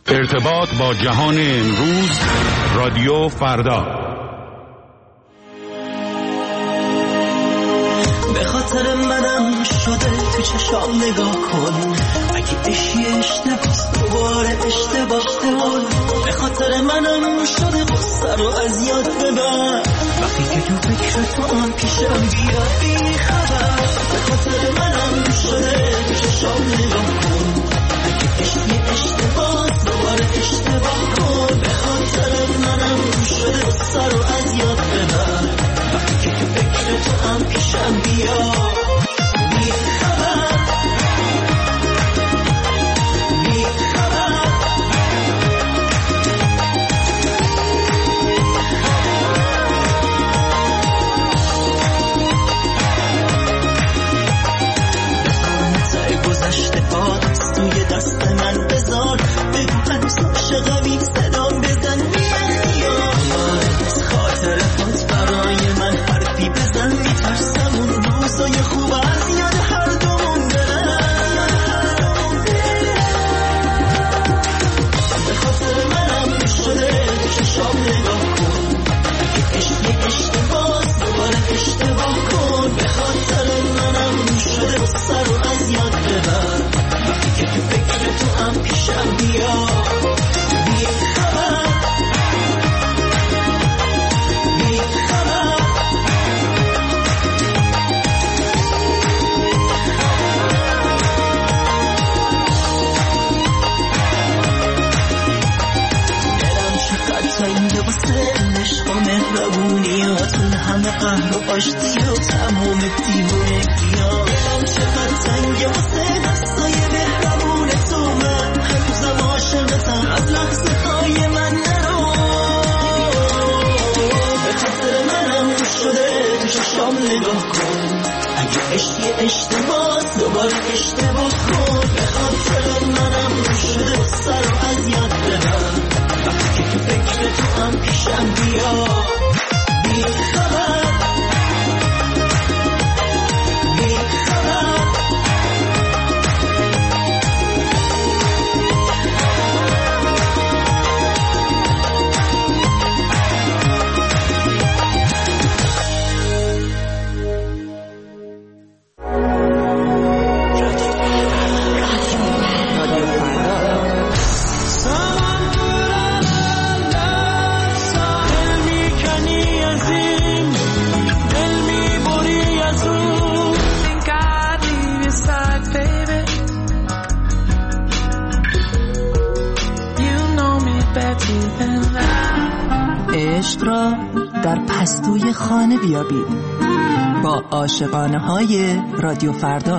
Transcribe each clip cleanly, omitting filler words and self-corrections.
ارتباط با جهان امروز، رادیو فردا. به خاطر منم شده تو چشام نگاه کن، اگه اشی اشتباس دوباره اشتباه کن. به خاطر منم شده قصه رو از یاد ببر، وقتی که تو فکر تو هم پیشم بیاد بی خبر. به خاطر منم شده تو چشام نگاه کن، اگه اشی اشتباس دوباره اشتباه کن. به خاطر منم شده قصه رو از یاد ببر، وقتی که تو فکر تو هم پیشم بیاد بی خبر. بی خبر بزار گذشته پاس توی دست من بذار، بگو هنوز عاشقمی صدام بزن بی اختیار. از خاطر خود برای من حرفی بزن، میترسم اون روزای خوب از یاد هر دومون برن. به خاطر منم شده چشام نگاه کن، اگه عشقی اشتباس دوباره اشتباه کن. به خاطر منم شده قصه رو از یاد ببر، وقتی که تو فکر تو هم پیشم بیا بی خبر. بی خبر دلم چقدر تنگه واسه عشق و مهربونیاتون، همه قهر و آشتی و تمام دیوونگی‌ها. دلم چقدر تنگه واسه دستای مهربون تو، من هنوزم عاشقتم از لحظه های من نرو. به خاطر منم شده تو چشام نگاه کن، اگه عشقی اشتباس دوباره اشتباه کن. به خاطر منم شده قصه رو از یاد ببر، وقتی که تو فکر تو هم پیشم بیا بی خبر. بی خبر عشق را در پستوی خانه بیابید با عاشقانه های رادیو فردا.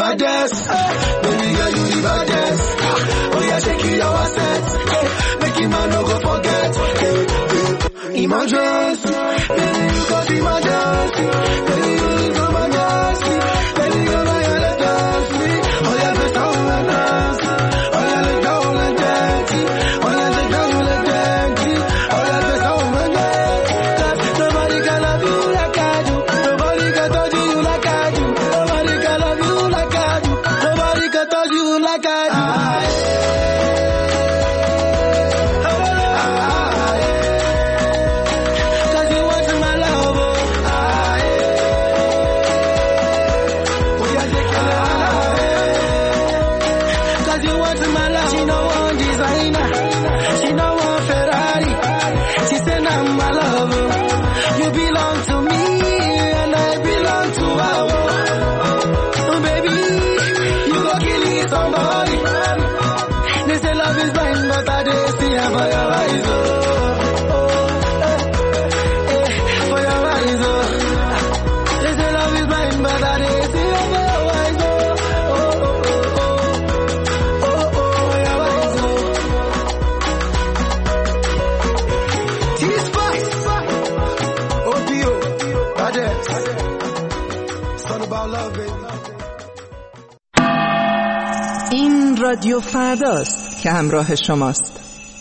baddest. Baby girl, you the baddest. Oh yeah, shake your assets. Make him man no go forget. Emergency, baby, you got emergency. Baby, you go emergency. Baby, you know you're the dance me. Oh yeah, let's go and dance. Oh yeah, let's go and dance. Oh yeah, let's go and dance. Oh yeah, let's go and dance. Nobody can love you like I do. Nobody can touch you like I do. Nobody can love you like I do. Nobody can touch you like I do. این رادیو فرداست که همراه شماست.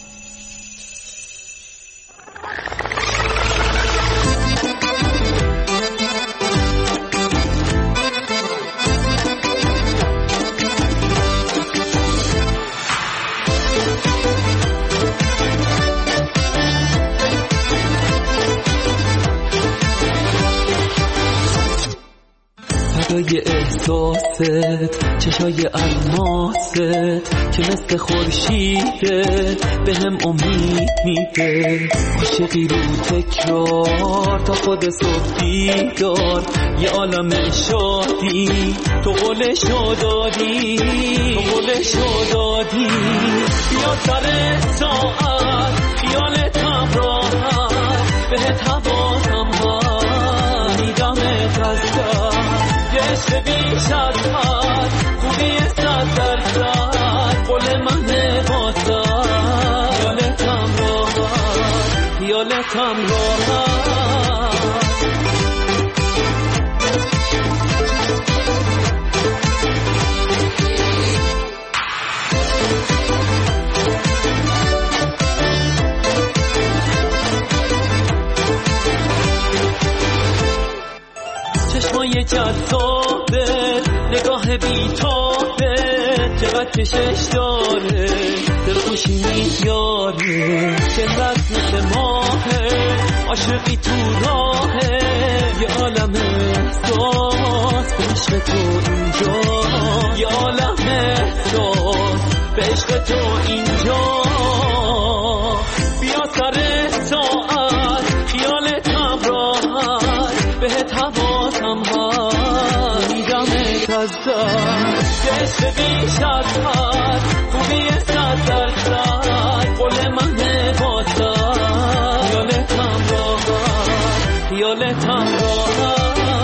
فدای احساست، چشای الماست که مثل خورشیده به هم امید میده. عاشقی رو تکرار تا خود صبح بیدار، یه عالم شادی تو قولشو دادی، تو قولشو دادی. بیا سر ساعت خیالتم راحت، بهت حواسم هست میدمت از دست. عشق بیش از حد، خوبی 100%، قول من واسه خیالتم راحت، خیالتم راحت. چشمای جذابه، نگاه بیتابه، چقدر کشش داره، دلخوشی میاره، چقدر مثل ماهه، عاشقی تو راهه، یه عالم احساس به عشق تو اینجا، یه عالم احساس به عشق تو اینجا. بیا سر ساعت خیالتم راحت، بهت حواسم هست میدمت از دست. عشق بیش از حد، خوبی 100%، قول من واسه خیالتم راحت، خیالتم راحت.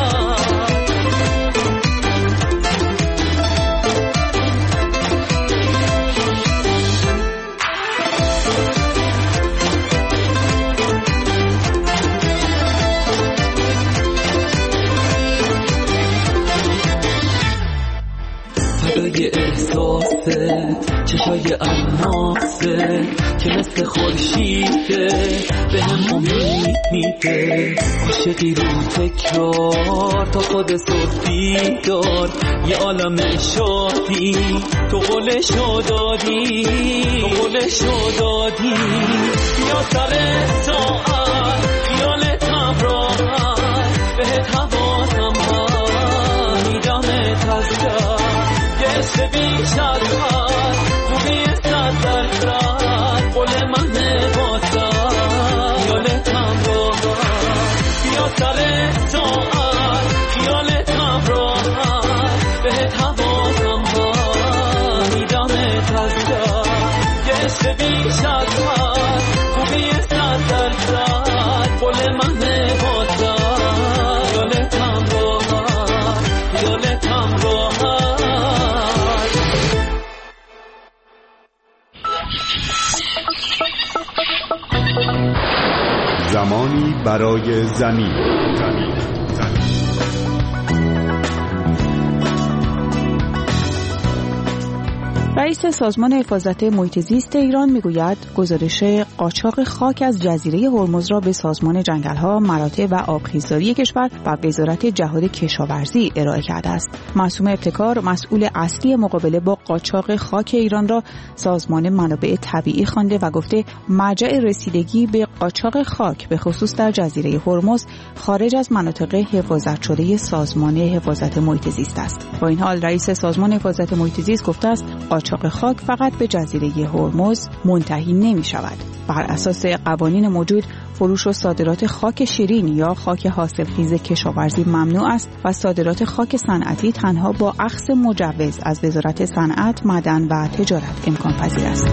فدای احساست، چشای الماسه که مثل خورشیده به هم امید میده. عاشقی رو تکرار تا خود صبح بیدار، یه عالم شادی تو قولشو دادی، تو قولشو دادی. بیا سر ساعت خیالتم راحت، بهت حواسم هست میدمت از دست. عشق بیش از حد، خوبی 100%، قول من واسه خیالتم راحت. بیا سر ساعت خیالتم راحت، بهت حواسم هست میدمت از دست. عشق بیش از حد، خوبی 100%، قول من واسه خیالتم راحت، خیالتم راحت. برای زمین. رئیس سازمان حفاظت محیط زیست ایران میگوید گزارش قاچاق خاک از جزیره هرمز را به سازمان جنگل‌ها، مراتع و آبخیزداری کشور و وزارت جهاد کشاورزی ارائه کرده است. معصومه ابتکار، مسئول اصلی مقابله با قاچاق خاک ایران را سازمان منابع طبیعی خوانده و گفته مرجع رسیدگی به قاچاق خاک به خصوص در جزیره هرمز خارج از مناطق حفاظت شده سازمان حفاظت محیط زیست است. با این حال رئیس سازمان حفاظت محیط زیست گفته است قاچاق خاک فقط به جزیره هرمز منتهی نمی شود. بر اساس قوانین موجود فروش و صادرات خاک شیرین یا خاک حاصلخیز کشاورزی ممنوع است و صادرات خاک صنعتی تنها با اخذ مجوز از وزارت صنعت، معدن و تجارت امکان پذیر است.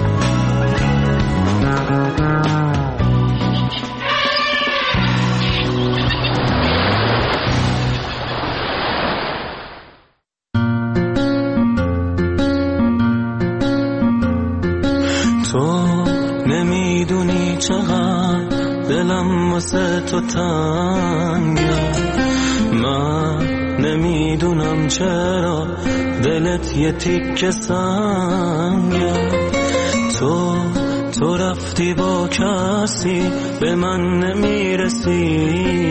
تو نمیدونی چقدر دلم واسه تو تنگه، من نمیدونم چرا دلت یه تیکه سنگه. تو رفتی با کسی به من نمیرسی،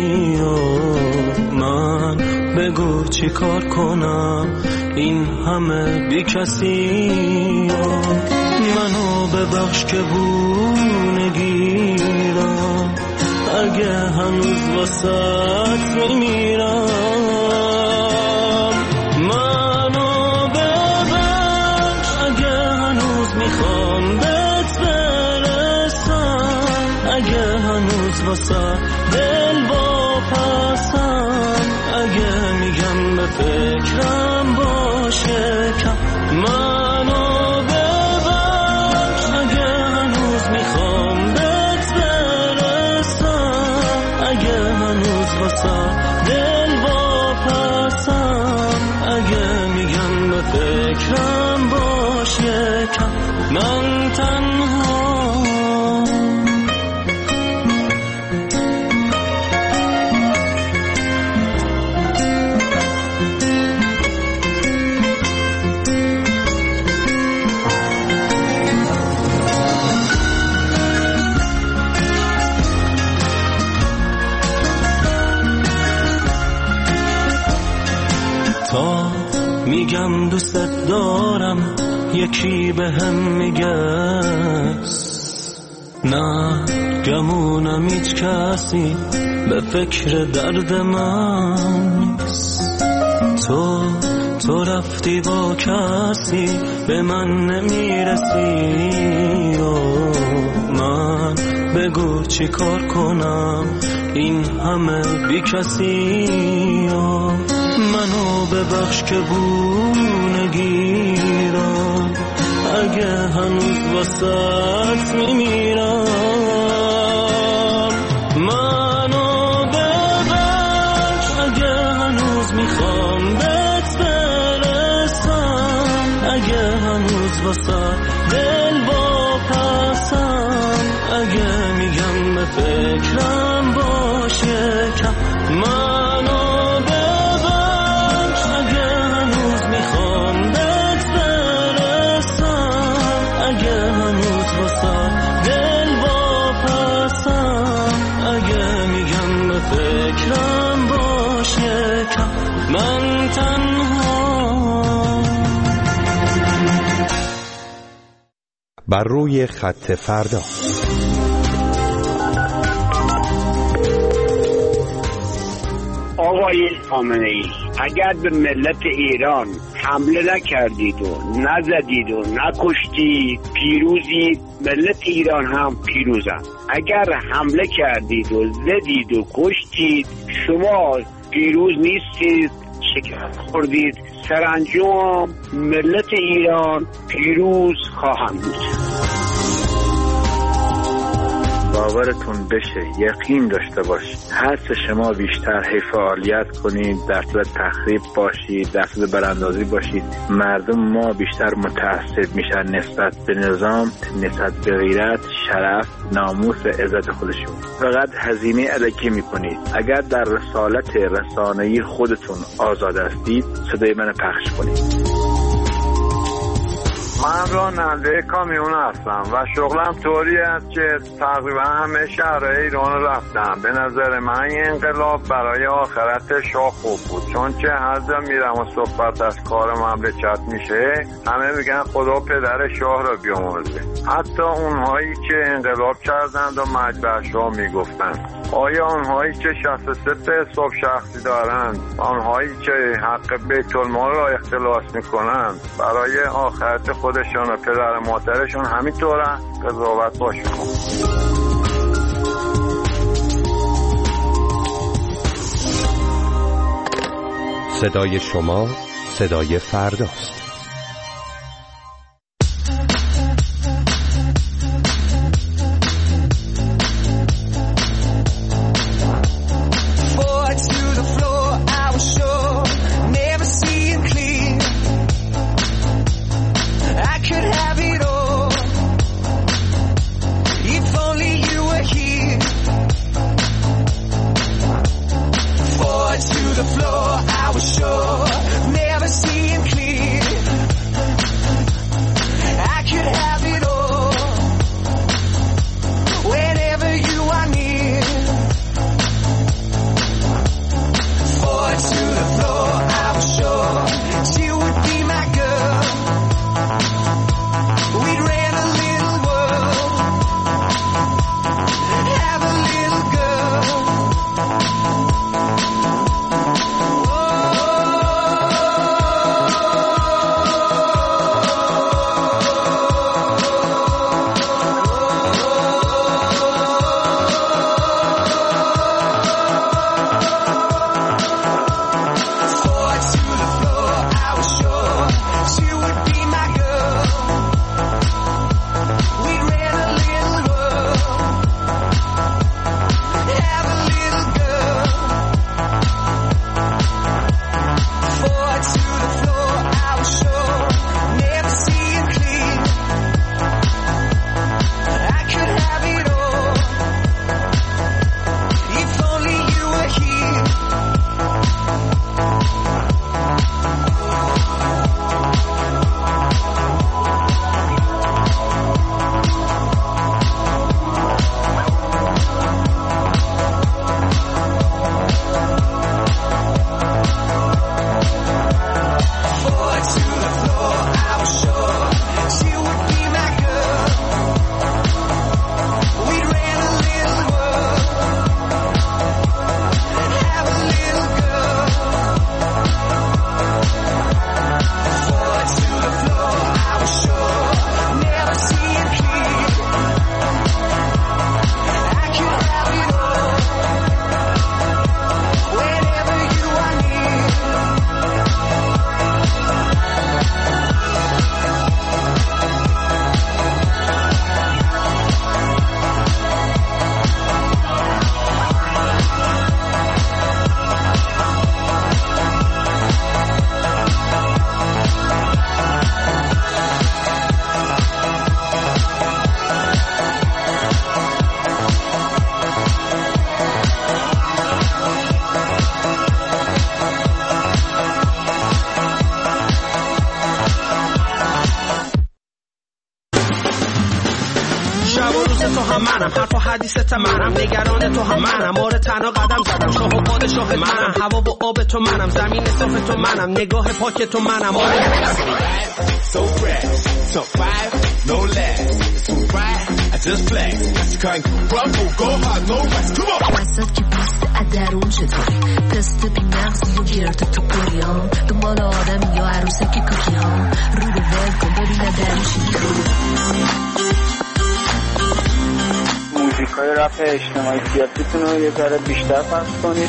من بگو چی کار کنم این همه بی کسی. منو ببخش که بونگیرم اگه هنوز واسط میمیرم. منو ببخش اگه هنوز میخوام بهت برسم، اگه هنوز واسط دل واپسم، اگه میگم به فکرم باشه کم. منو دل واپسم، اگه میگم به فکرم باش یکم. من تنها میگم دوست دارم یکی به هم میگه نه، گمونم هیچ کسی به فکر درد من نیست. تو رفتی با کسی به من نمیرسی، من بگو چی کار کنم این همه بی کسی. منو ببخش که بونگیرم اگه هنوز واسط میمیرم. منو ببخش اگه هنوز میخوام بهت برسم، اگه هنوز واسط دل واپسم، اگه میگم به فکرم باشه کم. منو فکرم باشه کم. من تنها بر روی خط فردا. آقای خامنه‌ای، اگر به ملت ایران حمله نکردید و نزدید و نکشتید پیروزید، ملت ایران هم پیروزند. اگر حمله کردید و زدید و کشتید شما پیروز نیستید، شکست خوردید. سرانجام ملت ایران پیروز خواهند بود. باورتون بشه، یقین داشته باشید هر چه شما بیشتر فعالیت کنید، در صورت تخریب باشید، در صورت براندازی باشید، مردم ما بیشتر متعصب میشن نسبت به نظام، نسبت به غیرت، شرف، ناموس و عزت خودشون. فقط هزینه الکی میکنید. اگر در رسالت رسانه‌ای خودتون آزاد هستید، صدای من پخش کنید. من راننده کامیون هستم و شغلم طوری است که تقریبا همه شهرهای ایران رفتم. به نظر من این انقلاب برای آخرت شاه خوب بود، چون که هر جا میرم و صحبت از کار مملکت میشه همه میگن خدا پدر شاه را بیامرزه. حتی اونهایی که انقلاب کردند و مجبر شاه میگفتن. آیا آنهایی که 63 حساب شخصی دارند، آنهایی که حق بیت المال را اختلاس میکنند، برای آخرت خودشان و پدر مادرشون همینطوره؟ قضاوت باشه. صدای شما صدای فرداست. حدیثت منم، نگران تو هم منم، آره تنها قدم زدم، شاه و پادشاه منم، هوا و آب تو منم، زمین صاف تو منم، نگاه پاک تو منم، آره so fresh, so fire, no less, too bright, I just flex, I can't crumble, go hard, no rest, come on. وسط که پست ادرون چطوری تست بی مغز و گرد تو پریام دنبال آدم یا عروسه که کوکی ها رو به ول کن ببینه درشی موزیکای رپ اجتماعی سیاسیتون رو یه ذره بیشتر پخش کنید.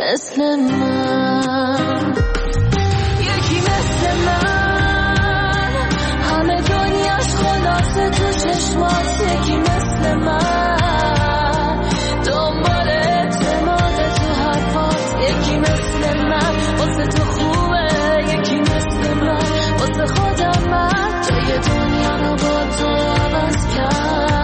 مثل من، یکی مثل من، همه دنیاش خلاصه تو چشمات، یکی مثل من، دنبال اعتماد تو حرفات، یکی مثل من، واسه تو خوبه، یکی مثل من، واسه خودم من، جای دنیا رو با تو عوض کرد.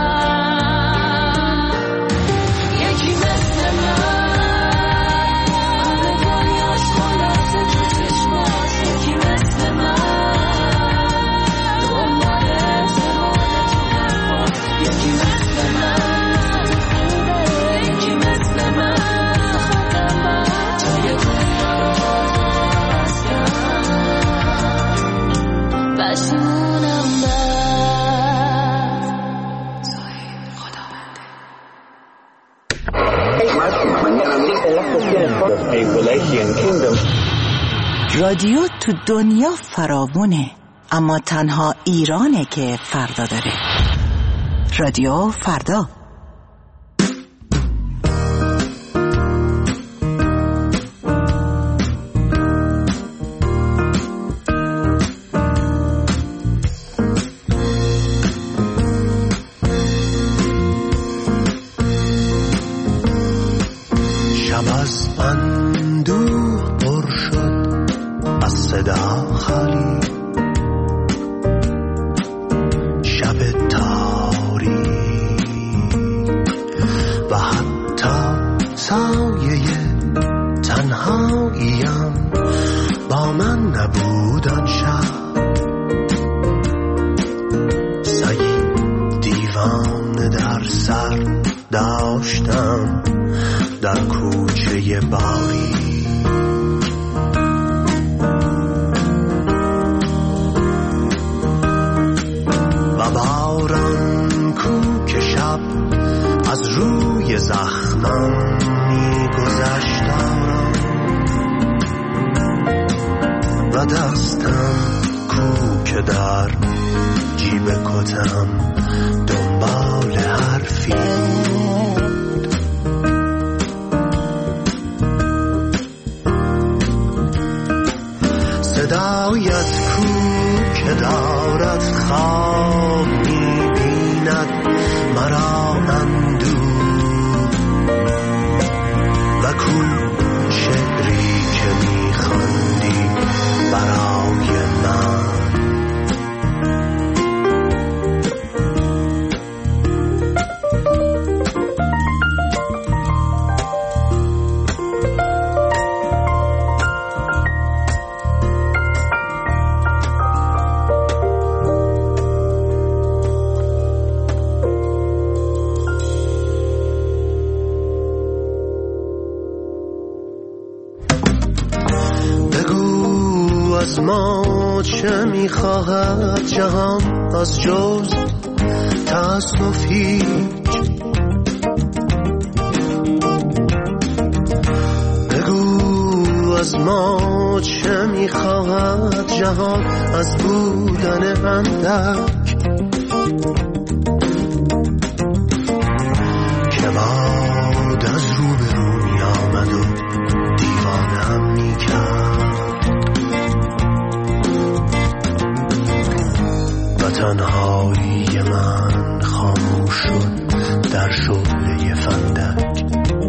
رادیو تو دنیا فراوونه، اما تنها ایرانه که فردا داره. رادیو فردا. شب از اندوه پر شد از صدا خالی، شب تاریک و حتی سایه تنهاییم با من نبود آن شب. سگی دیوانه در سر داشتم در کوچه باری، و باران کو که شب از روی زخمم می‌گذشت آرام، و دستم کو که در جیب کتم دنبال حرفی بود. صدایت کو که دارد خواب می‌بیند مرا اندوه، و کو شعری که می‌خواندی برای من. از ما چه میخواهد جهان از جز تأسف هیچ؟ بگو از ما چه میخواهد جهان از بودن اندک که باد از رو به رو می آمد و دیوانم میکرد. تنهایی من خاموش شد در شعله فندک.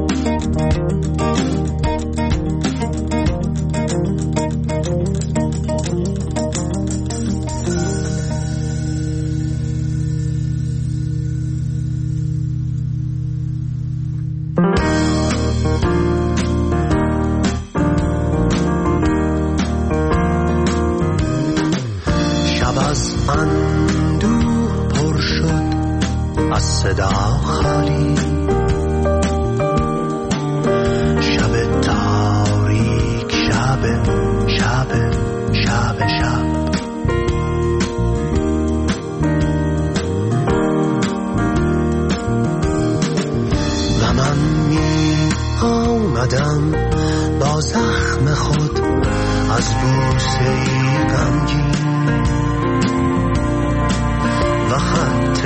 شب از اندوه پر شد از صدا خالی، شب تاریک، شب شب شب شب. و من می آمدم با زخم خود از بوسه‌ای غمگین و خط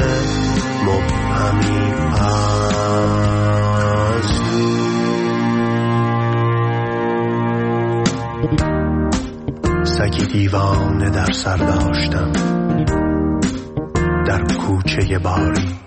مبهمی از سگی دیوانه در سر داشتم در کوچه باری.